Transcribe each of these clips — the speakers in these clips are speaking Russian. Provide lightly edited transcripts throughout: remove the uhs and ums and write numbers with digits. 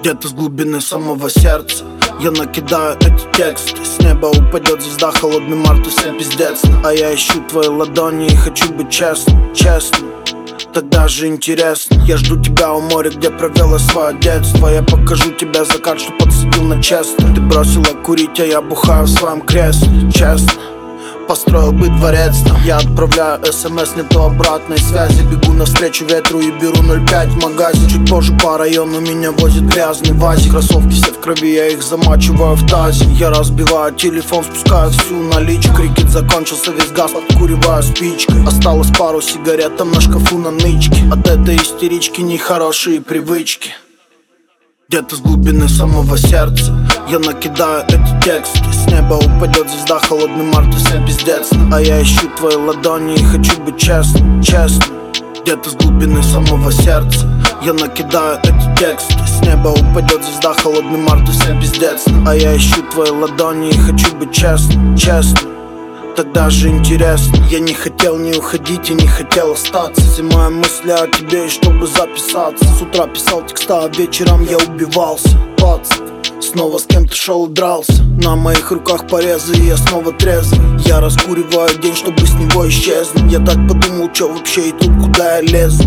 Где-то с глубины самого сердца я накидаю эти тексты. С неба упадет звезда, холодный март и всем пиздец. А я ищу твои ладони и хочу быть честным, честным. Так даже интересно. Я жду тебя у моря, где провела свое детство. Я покажу тебе закат, что подсадил на честно. Ты бросила курить, а я бухаю в своем кресле, честно. Построил бы дворец там. Я отправляю смс, нету обратной связи. Бегу навстречу ветру и беру 0,5 в магазин. Чуть позже по району меня возит грязный вазик. Кроссовки все в крови, я их замачиваю в тазе. Я разбиваю телефон, спускаю всю наличку. Крикет закончился, весь газ подкуриваю спичкой. Осталось пару сигарет там на шкафу на нычке. От этой истерички нехорошие привычки. Где-то с глубины самого сердца я накидаю эти тексты. С неба упадет звезда, холодный март и всем пиздец. А я ищу твои ладони и хочу быть честным, честным. Где-то с глубины самого сердца я накидаю эти тексты. С неба упадет звезда, холодный март и всем пиздец. А я ищу твои ладони и хочу быть честным, честным. Так даже интересно. Я не хотел не уходить и не хотел остаться. Зимой мысли о тебе и чтобы записаться. С утра писал текста, а вечером я убивался. Пацан, снова с кем-то шел и дрался. На моих руках порезы и я снова трезвый. Я раскуриваю день, чтобы с него исчезнуть. Я так подумал, чё вообще и тут куда я лезу.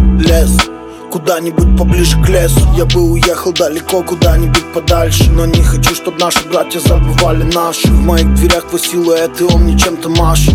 Куда-нибудь поближе к лесу. Я бы уехал далеко, куда-нибудь подальше. Но не хочу, чтоб наши братья забывали наши. В моих дверях твой силуэт, и он мне чем-то машет.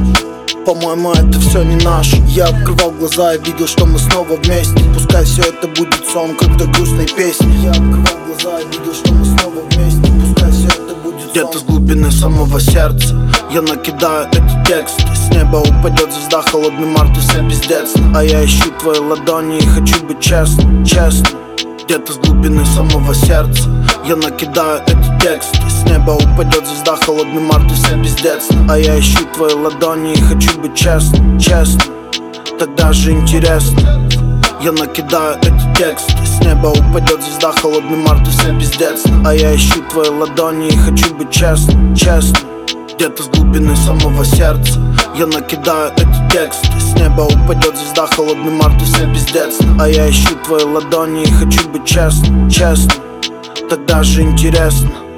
По-моему, это все не наше. Я открывал глаза и видел, что мы снова вместе. Пускай все это будет сон, как до грустной песни. Я открывал глаза и видел, что мы снова вместе. Пускай все это будет сон. Где-то с глубины самого сердца я накидаю эти тексты. С неба упадет звезда, холодный март и всем пиздец. А я ищу твои ладони и хочу быть честным, честным. Где-то с глубины самого сердца я накидаю эти тексты. С неба упадет звезда, холодный март и всем пиздец. А я ищу твои ладони и хочу быть честным, честным. Так даже интересно. Я накидаю эти тексты. С неба упадет звезда, холодный март и всем пиздец. А я ищу твои ладони и хочу быть честным, честным. Где-то с глубины самого сердца я накидаю эти тексты. С неба упадет звезда, холодный март и всем пиздец. А я ищу твои ладони и хочу быть честным, честным. Так даже интересно.